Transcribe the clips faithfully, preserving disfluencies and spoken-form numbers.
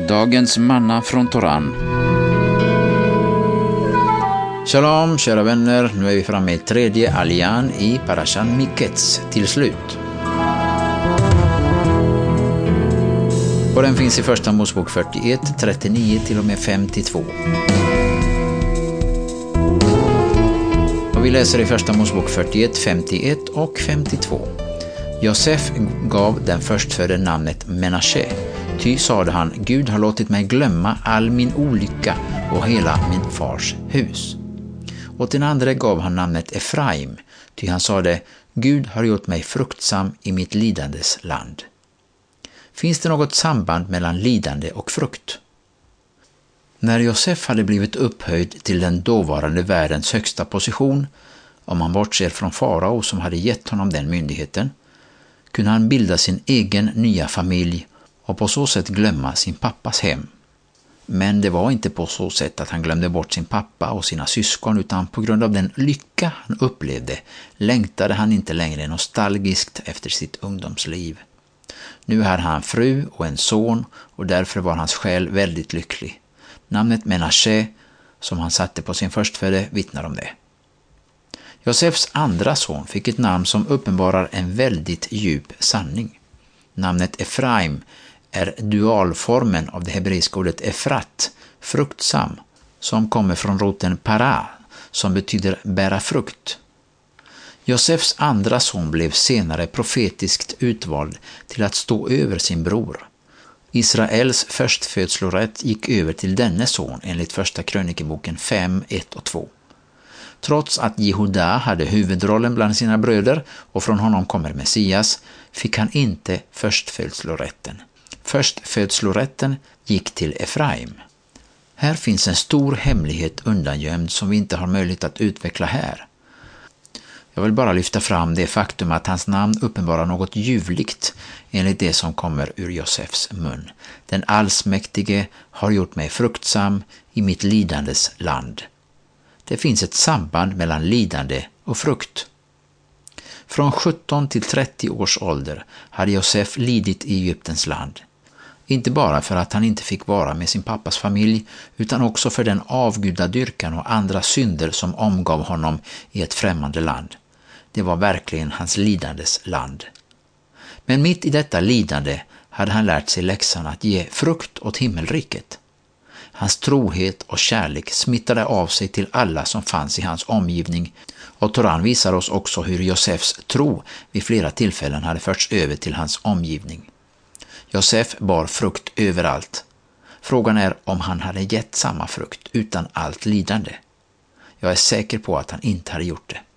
Dagens manna från Toran. Shalom, kära vänner. Nu är vi framme i tredje aljan i Parashan Miketz till slut. Och den finns i första Mosebok fyrtioett, trettionio till och med femtiotvå. Och vi läser i första Mosebok fyrtioett, femtioett och femtiotvå. Josef gav den förstfödde namnet Menashe, ty sade han, Gud har låtit mig glömma all min olycka och hela min fars hus. Och den andra gav han namnet Efraim, ty han sade, Gud har gjort mig fruktsam i mitt lidandes land. Finns det något samband mellan lidande och frukt? När Josef hade blivit upphöjd till den dåvarande världens högsta position, om man bortser från farao som hade gett honom den myndigheten, kunde han bilda sin egen nya familj och på så sätt glömma sin pappas hem. Men det var inte på så sätt att han glömde bort sin pappa och sina syskon, utan på grund av den lycka han upplevde längtade han inte längre nostalgiskt efter sitt ungdomsliv. Nu hade han fru och en son och därför var hans själ väldigt lycklig. Namnet Menashe, som han satte på sin förstfödde, vittnar om det. Josefs andra son fick ett namn som uppenbarar en väldigt djup sanning. Namnet Efraim är dualformen av det hebreiska ordet efrat, fruktsam, som kommer från roten para, som betyder bära frukt. Josefs andra son blev senare profetiskt utvald till att stå över sin bror. Israels förstfödslorätt gick över till denne son enligt första krönikeboken fem, ett och två. Trots att Jehuda hade huvudrollen bland sina bröder och från honom kommer Messias, fick han inte förstfödslorätten. Förstfödslorätten gick till Efraim. Här finns en stor hemlighet undangömd som vi inte har möjlighet att utveckla här. Jag vill bara lyfta fram det faktum att hans namn uppenbarar något ljuvligt enligt det som kommer ur Josefs mun. Den allsmäktige har gjort mig fruktsam i mitt lidandes land. Det finns ett samband mellan lidande och frukt. Från sjutton till trettio års ålder hade Josef lidit i Egyptens land. Inte bara för att han inte fick vara med sin pappas familj, utan också för den avgudadyrkan och andra synder som omgav honom i ett främmande land. Det var verkligen hans lidandes land. Men mitt i detta lidande hade han lärt sig läxan att ge frukt åt himmelriket. Hans trohet och kärlek smittade av sig till alla som fanns i hans omgivning, och Toran visar oss också hur Josefs tro vid flera tillfällen hade förts över till hans omgivning. Josef bar frukt överallt. Frågan är om han hade gett samma frukt utan allt lidande. Jag är säker på att han inte hade gjort det.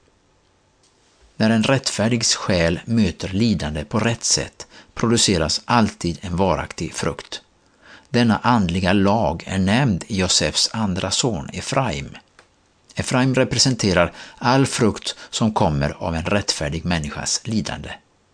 När en rättfärdig själ möter lidande på rätt sätt produceras alltid en varaktig frukt. Denna andliga lag är nämnd i Josefs andra son Efraim. Efraim representerar all frukt som kommer av en rättfärdig människas lidande.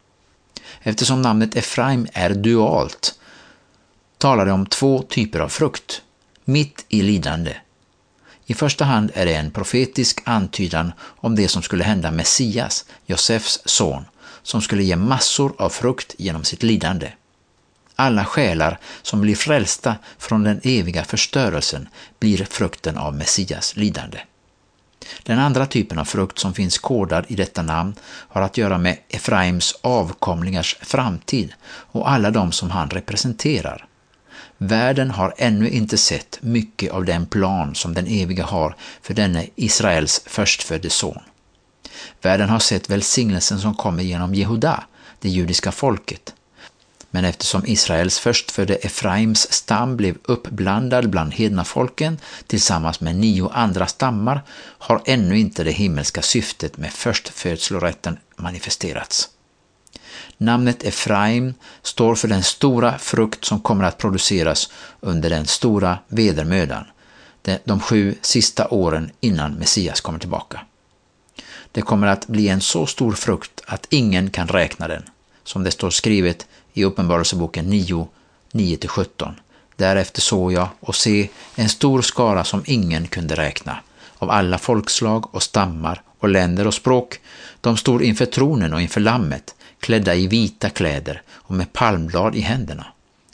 Eftersom namnet Efraim är dualt talar det om två typer av frukt, mitt i lidande. I första hand är det en profetisk antydan om det som skulle hända Messias, Josefs son, som skulle ge massor av frukt genom sitt lidande. Alla själar som blir frälsta från den eviga förstörelsen blir frukten av Messias lidande. Den andra typen av frukt som finns kodad i detta namn har att göra med Efraims avkomlingars framtid och alla de som han representerar. Världen har ännu inte sett mycket av den plan som den eviga har för denne Israels förstfödde son. Världen har sett välsignelsen som kommer genom Jehuda, det judiska folket. Men eftersom Israels förstfödde Efraims stam blev uppblandad bland hedna folken tillsammans med nio andra stammar har ännu inte det himmelska syftet med förstfödslorätten manifesterats. Namnet Efraim står för den stora frukt som kommer att produceras under den stora vedermödan, de sju sista åren innan Messias kommer tillbaka. Det kommer att bli en så stor frukt att ingen kan räkna den, som det står skrivet i Uppenbarelseboken nio, nio till sjutton. Därefter såg jag och se en stor skara som ingen kunde räkna, av alla folkslag och stammar och länder och språk. De stod inför tronen och inför lammet, klädda i vita kläder och med palmblad i händerna.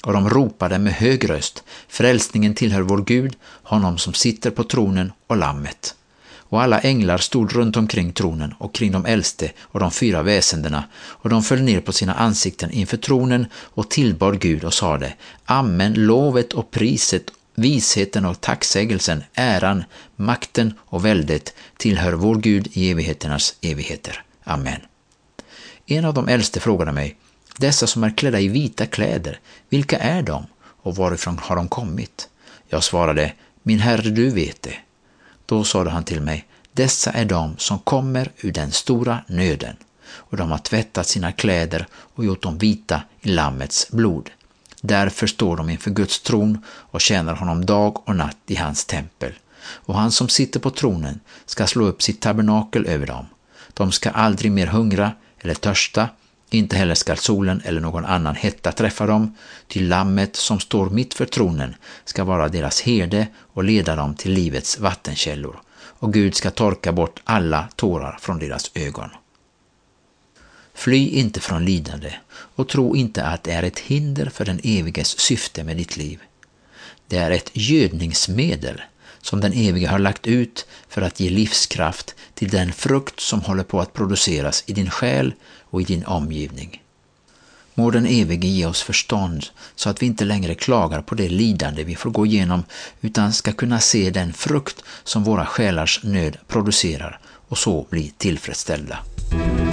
och de ropade med hög röst: frälsningen tillhör vår Gud, honom som sitter på tronen och lammet. Och alla änglar stod runt omkring tronen och kring de äldste och de fyra väsendena, och de föll ner på sina ansikten inför tronen och tillbad Gud och sade: Amen, lovet och priset, visheten och tacksägelsen, äran, makten och väldet tillhör vår Gud i evigheternas evigheter. Amen. En av de äldste frågade mig: dessa som är klädda i vita kläder, vilka är de och varifrån har de kommit? Jag svarade: min herre, du vet det. Då sade han till mig: dessa är de som kommer ur den stora nöden, och de har tvättat sina kläder och gjort dem vita i lammets blod. Därför står de inför Guds tron och tjänar honom dag och natt i hans tempel. Och han som sitter på tronen ska slå upp sitt tabernakel över dem. De ska aldrig mer hungra eller törsta, inte heller skall solen eller någon annan hetta träffa dem, till lammet som står mitt för tronen ska vara deras herde och leda dem till livets vattenkällor, och Gud ska torka bort alla tårar från deras ögon. Fly inte från lidande och tro inte att det är ett hinder för den eviges syfte med ditt liv. Det är ett gödningsmedel som den evige har lagt ut för att ge livskraft till den frukt som håller på att produceras i din själ och i din omgivning. Må den evige ge oss förstånd så att vi inte längre klagar på det lidande vi får gå igenom, utan ska kunna se den frukt som våra själars nöd producerar och så bli tillfredsställda.